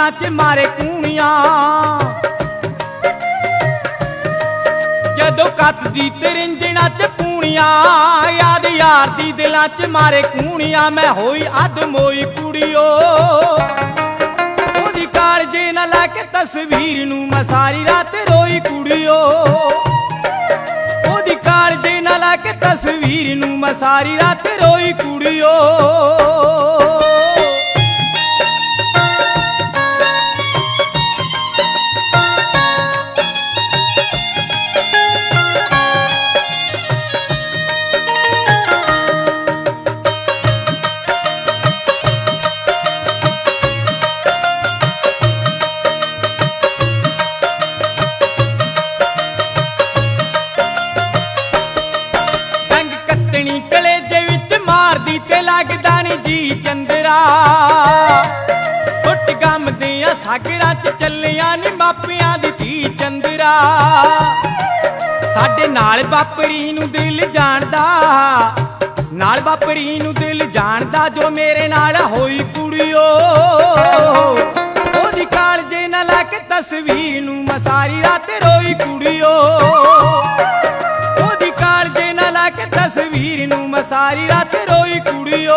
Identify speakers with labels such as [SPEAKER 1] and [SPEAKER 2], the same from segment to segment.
[SPEAKER 1] सागिरां च मारे कूणियां। जदों कतदी ते रिंजणां च पूणियां, याद यार दी दिलां च मारे कूणियां। मैं होई अध मोई कुड़ियो, ओदी कालजे ना लैके तस्वीर नूं मैं सारी रात रोई कुड़ियो। ओदी कालजे ना लैके तस्वीर नूं मैं सारी रात रोई कुड़ियो। कलेजे विच मारदी ते लगदा नी जी चंदरा, सुट गम दियां सागरां च चलियां नी मापियां दी धी चंदरा। साडे नाल वापरी नूं दिल जानदा, नाल वापरी नूं दिल जानदा, जो मेरे नाल होई कुड़ियो। ओदी कालजे ना लैके तस्वीर नूं मैं सारी रात रोई कुड़ियो। तस्वीर नूं मैं सारी रात रोई कुड़ियो।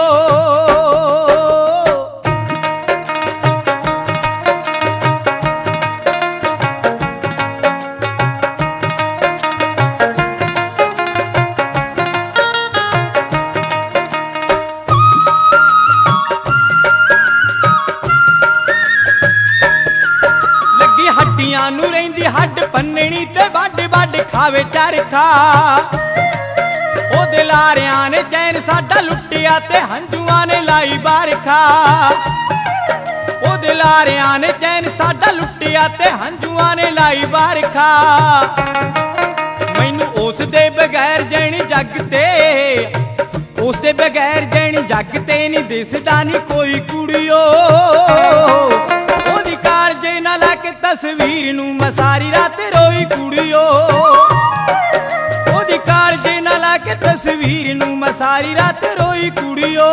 [SPEAKER 1] लगी हड्डियां नूं रहिंदी हड्ड पन्नणी ते वड वड खावे चरखा। ओदे लारियां ने चैन साडा लुटिया ते हंजुआं ने लाई बारखा। ओदे लारियां ने चैन साडा लुटिया ते हंजुआं ने लाई बारखा। मैनू उस दे बगैर जैनी जग ते, उस दे बगैर जैनी जग ते नी दिसदा नी कोई कुड़ियो। ओदी कालजे ना लैके तस्वीर नूं मैं सारी रात रोई कुड़ियो। ओदी कालजे ना लैके तस्वीर नूं मैं सारी रात रोई कुड़ियो।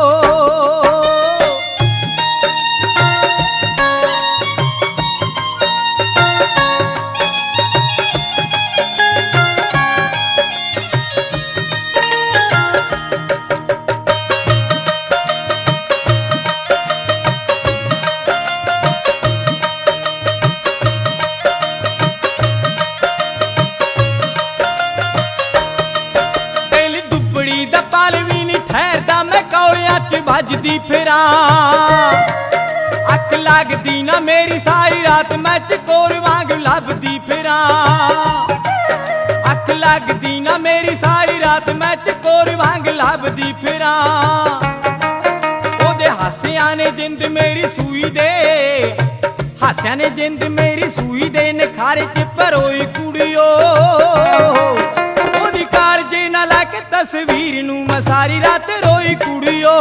[SPEAKER 1] भजदी फिरां अख लगदी ना मेरी सारी रात, मैं चकोर वांग लभदी फिरां। अख लगदी ना मेरी सारी रात, मैं चकोर वांग लभदी फिरां। ओदे हासियां ने जिंद मेरी सूई दे, हासियां ने जिंद मेरी सूई दे, निखारे च परोई कुड़ियो। ओदी कालजे ना लैके तस्वीर नूं मैं सारी रात रोई कुड़ियो।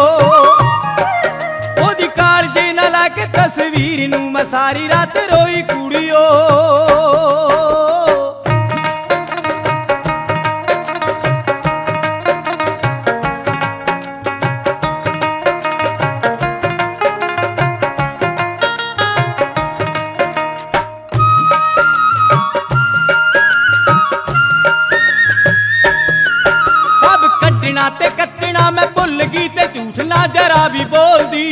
[SPEAKER 1] ओदी कालजे ना लैके तस्वीर नूं मैं सारी रात रोई कुड़ियो। सब कड्डना ते कत्तना मैं भुल गई ते झूठ ना जरा भी बोलदी।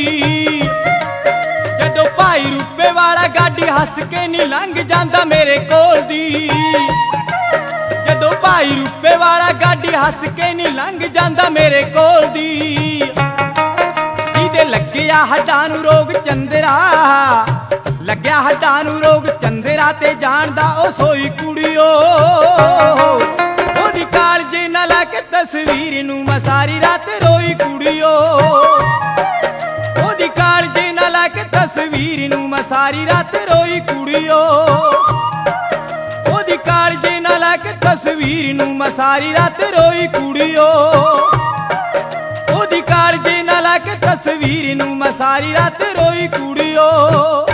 [SPEAKER 1] जदों भाई रूपे वाला गाड़ी हस के नी लंघ जांदा मेरे कोल दी। जदों भाई रूपे वाला गाड़ी हस के नी लंघ जांदा मेरे कोल दी। जिहदे लग्गिया हड्डां नूं रोग चंदरा, लग्गिया हड्डां नूं रोग चंदरा, ते जानदा ओ सोई कुड़ियो। ओदी कालजे ना लैके तस्वीर नूं मैं सारी रात रोई कुड़ियो। ओदी कालजे ना लैके तस्वीर नूं मैं सारी रात रोई कुड़ियो। ओदी कालजे ना लैके तस्वीर नूं मैं सारी रात रोई कुड़ियो। ओदी कालजे ना लैके तस्वीर नूं मैं सारी रात रोई कुड़ियो।